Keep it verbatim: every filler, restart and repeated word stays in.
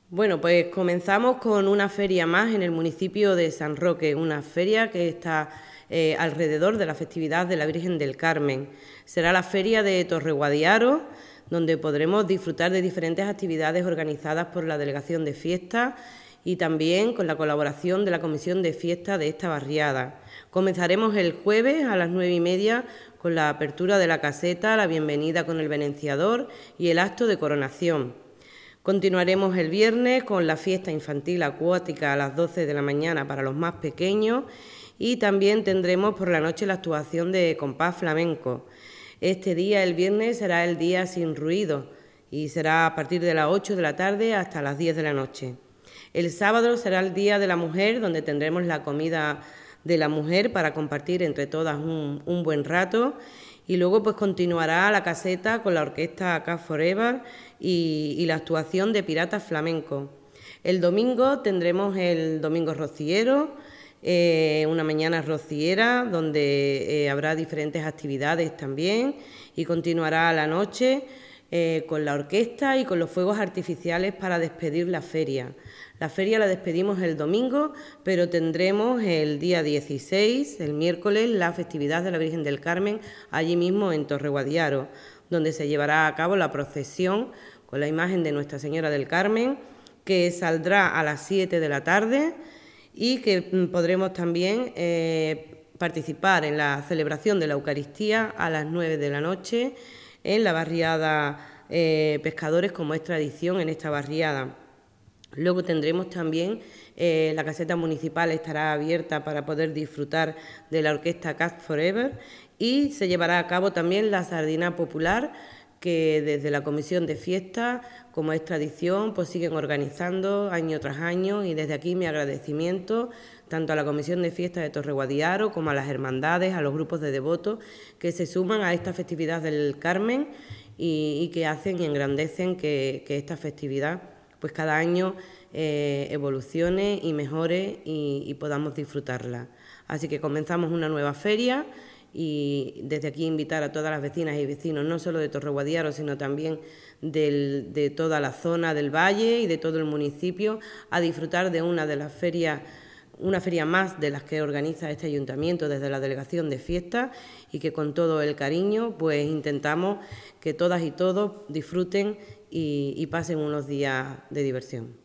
Bueno, pues comenzamos con una feria más en el municipio de San Roque, una feria que está eh, alrededor de la festividad de la Virgen del Carmen. Será la feria de Torreguadiaro, donde podremos disfrutar de diferentes actividades organizadas por la Delegación de Fiestas y también con la colaboración de la Comisión de Fiestas de esta barriada. Comenzaremos el jueves a las nueve y media con la apertura de la caseta, la bienvenida con el venenciador y el acto de coronación. Continuaremos el viernes con la fiesta infantil acuática a las doce de la mañana para los más pequeños y también tendremos por la noche la actuación de compás flamenco. Este día, el viernes, será el día sin ruido y será a partir de las ocho de la tarde hasta las diez de la noche. El sábado será el Día de la Mujer, donde tendremos la comida de la mujer para compartir entre todas un, un buen rato. Y luego pues continuará la caseta con la orquesta Cat Forever y, y la actuación de Piratas Flamencos. El domingo tendremos el Domingo Rociero, eh, una mañana rociera donde eh, habrá diferentes actividades también y continuará la noche eh, con la orquesta y con los fuegos artificiales para despedir la feria. La feria la despedimos el domingo, pero tendremos el día dieciséis, el miércoles, la festividad de la Virgen del Carmen, allí mismo en Torreguadiaro, donde se llevará a cabo la procesión con la imagen de Nuestra Señora del Carmen, que saldrá a las siete de la tarde y que podremos también eh, participar en la celebración de la Eucaristía a las nueve de la noche en la barriada eh, Pescadores, como es tradición en esta barriada. Luego tendremos también, eh, la caseta municipal estará abierta para poder disfrutar de la orquesta Cat Forever y se llevará a cabo también la sardina popular que desde la Comisión de Fiestas, como es tradición, pues siguen organizando año tras año y desde aquí mi agradecimiento tanto a la Comisión de Fiestas de Torreguadiaro como a las hermandades, a los grupos de devotos que se suman a esta festividad del Carmen y, y que hacen y engrandecen que, que esta festividad pues cada año eh, evolucione y mejore y, y podamos disfrutarla. Así que comenzamos una nueva feria y desde aquí invitar a todas las vecinas y vecinos, no solo de Torreguadiaro, sino también del, de toda la zona del valle y de todo el municipio, a disfrutar de una de las ferias, una feria más de las que organiza este ayuntamiento desde la Delegación de Fiestas y que con todo el cariño pues intentamos que todas y todos disfruten y, y pasen unos días de diversión.